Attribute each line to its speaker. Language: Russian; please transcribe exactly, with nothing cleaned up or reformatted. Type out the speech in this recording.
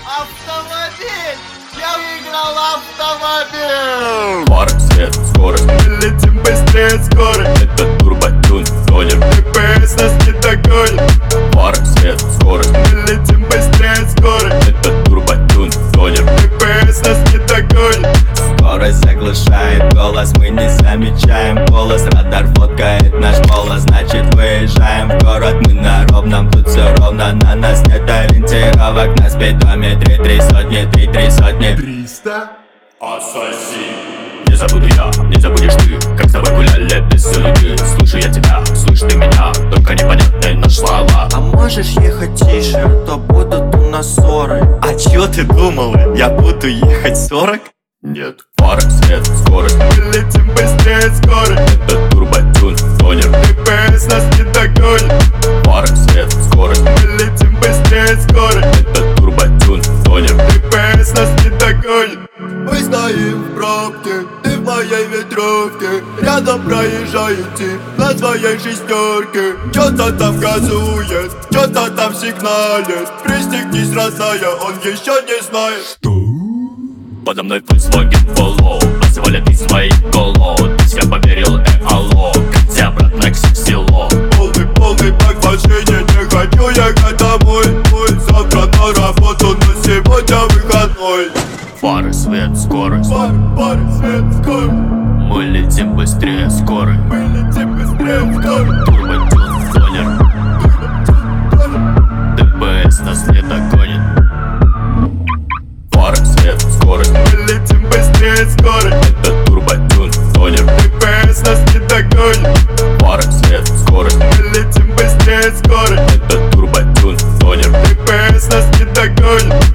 Speaker 1: Автомобиль! Я выиграл автомобиль!
Speaker 2: Фары, свет, скорость,
Speaker 3: Мы летим быстрее скорость.
Speaker 2: это турботюн, тонер.
Speaker 3: ТПС нас не догонит.
Speaker 2: Фары, свет, скорость,
Speaker 3: Мы летим быстрее скорость.
Speaker 2: это турботюн, тонер.
Speaker 3: ТПС нас не догонит.
Speaker 4: Скорость заглушает голос, мы не замечаем голос. Радар фоткает наш голос, значит выезжаем в город. Мы на ровном, тут все ровно, на нас нет ориентировок. На спидометре три сотни, три, три сотни.
Speaker 3: Триста.
Speaker 2: Ассасин. Не забуду я, не забудешь ты, как с тобой гуляли без суеты. Слышу я тебя, слышь ты меня, только непонятные наши слова.
Speaker 1: А можешь ехать тише, а то будут у нас ссоры.
Speaker 4: А чё ты думал, я буду ехать сорок?
Speaker 2: Нет, фары, свет, скорость,
Speaker 3: Мы летим быстрее скорость.
Speaker 2: это турботюн, тонер.
Speaker 3: ТПС нас не догонит.
Speaker 2: Фары, свет, скорость,
Speaker 3: Мы летим быстрее скорость.
Speaker 2: это турботюн, тонер.
Speaker 3: ТПС нас не догонит. Мы стоим в пробке, ты в моей ветровке. Рядом проезжает тип на своей шестерке. Чё-то там газует, чё-то там сигналит. Пристегнись, родная, он еще не знает. Что?
Speaker 2: Подо мной Volkswagen Polo, позволят из своих голов. Я поверил, э, алло, катя обратно к село.
Speaker 3: Полный, полный бак в машине, не хочу ехать домой. Ой, завтра на работу, но сегодня выходной.
Speaker 2: Фары, свет, скорость,
Speaker 3: Пар, пар, свет, скорость.
Speaker 2: мы летим быстрее скорой.
Speaker 3: Мы летим быстрее скорость.
Speaker 2: Турботюн, тонер, ТПС нас не догонит. Фары, свет, скорость,
Speaker 3: Мы летим быстрее скорость.
Speaker 2: это турботюн, тонер.
Speaker 3: ТПС нас не догонит.
Speaker 2: Фары, свет, скорость,
Speaker 3: Мы летим быстрее скорость.
Speaker 2: это турботюн, тонер.
Speaker 3: ТПС нас не догонит.